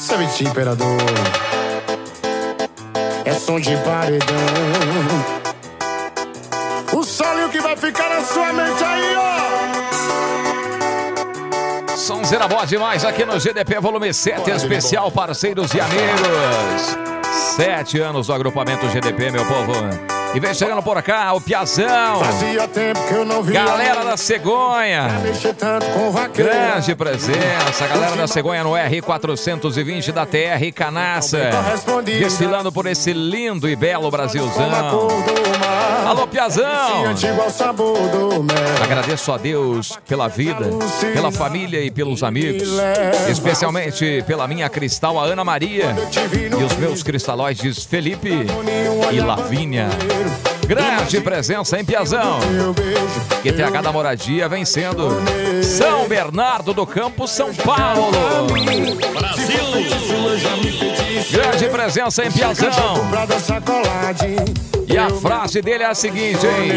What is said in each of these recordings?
Savete imperador, é som de paredão. O solo que vai ficar na sua mente aí, ó. Sonzeira boa demais aqui no GDP Volume 7, especial parceiros e amigos. 7 anos do agrupamento GDP, meu povo. E vem chegando por cá o Piazão. Fazia tempo que eu não via. Galera da Cegonha. Grande presença. Galera da Cegonha no R420 da TR Canaça. Desfilando por esse lindo e belo Brasilzão. Alô, Piazão. Agradeço a Deus pela vida, pela família e pelos amigos. Especialmente pela minha cristal, a Ana Maria. E os meus cristalóides Felipe e Lavínia. Grande presença em Piazão. QTH da Moradia vencendo São Bernardo do Campo, São Paulo. Brasil. Grande presença em Piazão. E a frase dele é a seguinte, hein?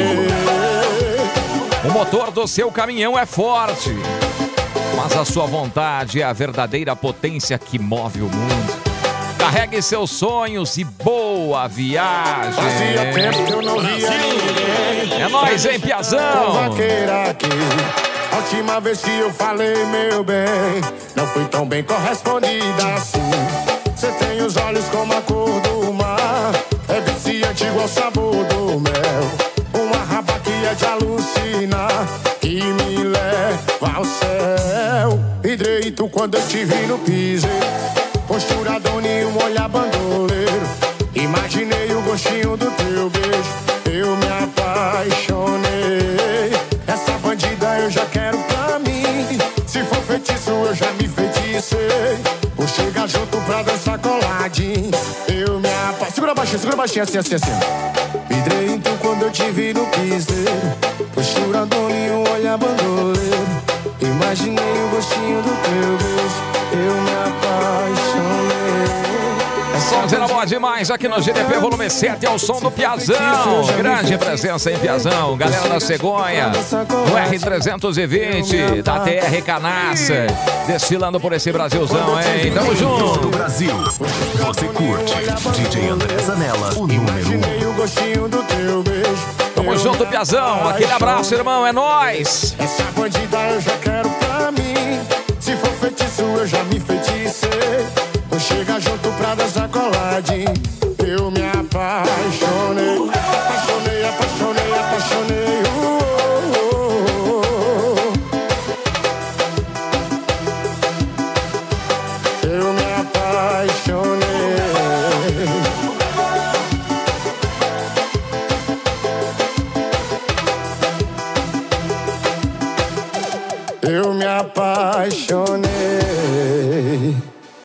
O motor do seu caminhão é forte, mas a sua vontade é a verdadeira potência que move o mundo. Carregue seus sonhos e boa viagem. Fazia tempo que eu não via ninguém. É nóis, hein, Piazão? A última vez que eu falei, meu bem, não fui tão bem correspondida assim. Você tem os olhos como a cor do mar, é viciante igual o sabor do mel. Uma raba que é de alucinar, que me leva ao céu. E direito quando eu te vi no piseiro, postura dona e um olhar bandoleiro. Imaginei o gostinho do teu beijo, eu me apaixonei. Essa bandida eu já quero pra mim. Se for feitiço eu já me feticei. Vou chegar junto pra dançar coladinho. Eu me apaixonei. Segura baixinho, assim, assim, assim. Vidrei então quando eu te vi no piseiro, postura dona e um olhar bandoleiro. Imaginei o gostinho do teu beijo, eu me apaixonei. Sonzeira boa demais aqui no GDP Volume 7, é o som do Piazão. Grande presença em Piazão. Galera da Cegonha, no R320 da TR Canaça, desfilando por esse Brasilzão, hein? Tamo junto. Do Brasil, você curte DJ André Zanella, o número 1. Tamo junto, Piazão. Aquele abraço, irmão, é nóis. Essa bandida eu já quero pra mim. Se for feitiço eu já me feticei. Vou chegar junto pra dançar coladinho. Eu me apaixonei. Apaixonei, apaixonei, apaixonei. Eu me apaixonei. Eu me apaixonei.